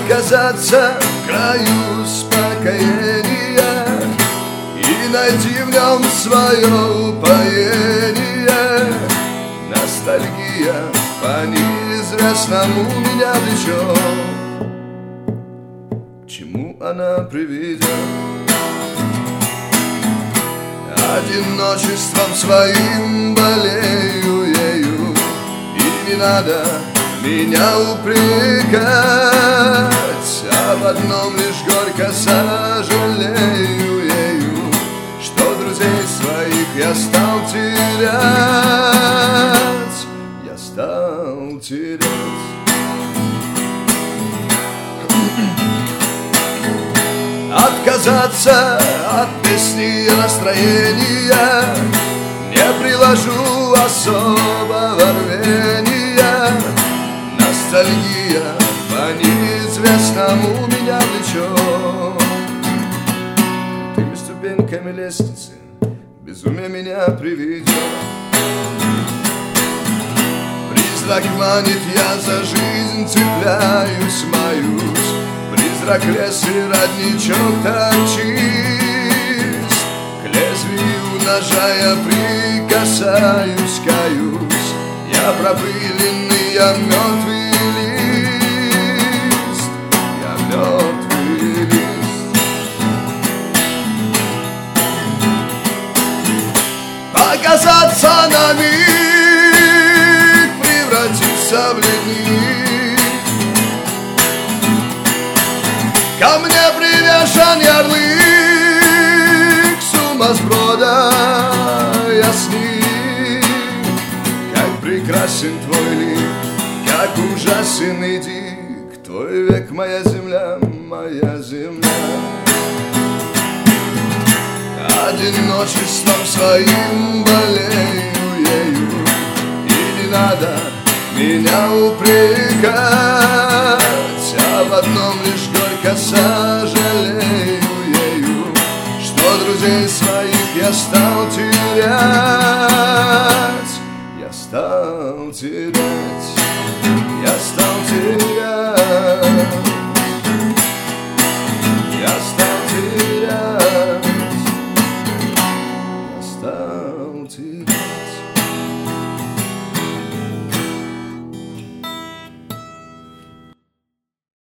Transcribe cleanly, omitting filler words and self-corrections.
оказаться в краю успокоения и найти в нем свое упоение. Ностальгия по неизвестному меня влечет. К чему она приведет? Одиночеством своим болею ею, и не надо меня упрекать, а в одном лишь горько сожалею ею, что друзей своих я стал терять, я стал терять. Отказаться от песни и настроения не приложу особого рвения. Ностальгия по неизвестному меня влечет. Крутыми ступеньками лестницы безумие меня приведет. Призрак манит, я за жизнь цепляюсь, маюсь. Призрак лес и родничок торчит. К лезвию ножа я прикасаюсь, каюсь. Я пропыленный, я мертвый лист, я мертвый лист. Показаться на миг, превратиться в ледник. Ко мне привешен ярлык сумасброда, я с ним. Как прекрасен твой лик, как ужасен и дик твой век, моя земля, моя земля. Одиночеством своим болею ею, и не надо меня упрекать, а в одном лишь горько сожалею ею, что друзей своих я стал терять, я стал терять, я стал терять, я стал